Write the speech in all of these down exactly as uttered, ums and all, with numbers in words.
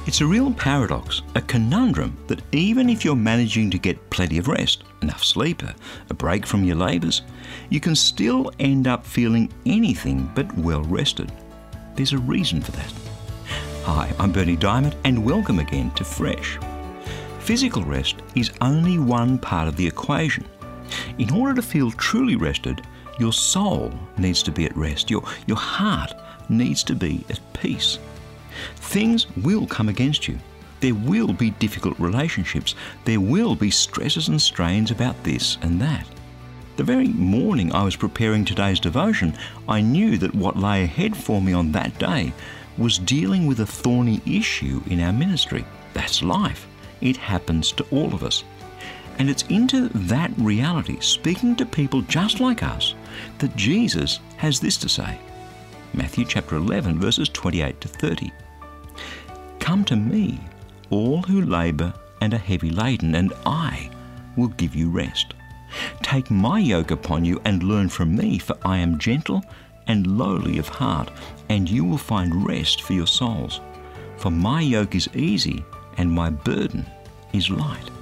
It's a real paradox, a conundrum, that even if you're managing to get plenty of rest, enough sleep, a, a break from your labours, you can still end up feeling anything but well rested. There's a reason for that. Hi, I'm Berni Dymet and welcome again to Fresh. Physical rest is only one part of the equation. In order to feel truly rested, your soul needs to be at rest. Your, your heart needs to be at peace. Things will come against you. There will be difficult relationships. There will be stresses and strains about this and that. The very morning I was preparing today's devotion, I knew that what lay ahead for me on that day was dealing with a thorny issue in our ministry. That's life. It happens to all of us. And it's into that reality, speaking to people just like us, that Jesus has this to say. Matthew chapter eleven, verses twenty-eight to thirty. Come to me, all who labour and are heavy laden, and I will give you rest. Take my yoke upon you and learn from me, for I am gentle and lowly of heart, and you will find rest for your souls. For my yoke is easy and my burden is light.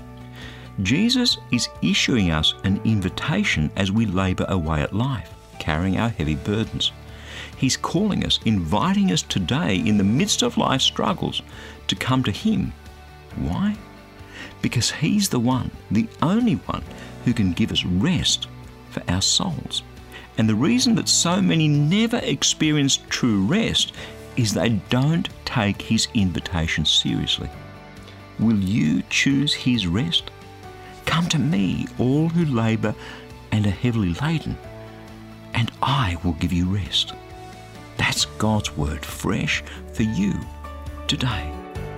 Jesus is issuing us an invitation as we labour away at life, carrying our heavy burdens. He's calling us, inviting us today in the midst of life's struggles to come to Him. Why? Because He's the one, the only one, who can give us rest for our souls. And the reason that so many never experience true rest is they don't take His invitation seriously. Will you choose His rest? Come to me, all who labour and are heavily laden, and I will give you rest. That's God's word, fresh for you today.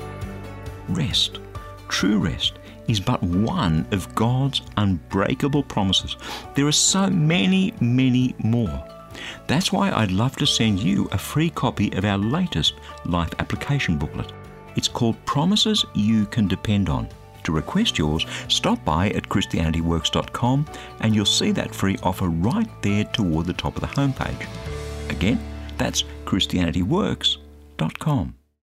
Rest, true rest, is but one of God's unbreakable promises. There are so many, many more. That's why I'd love to send you a free copy of our latest life application booklet. It's called Promises You Can Depend On. To request yours, stop by at christianity works dot com and you'll see that free offer right there toward the top of the homepage. Again, that's christianity works dot com.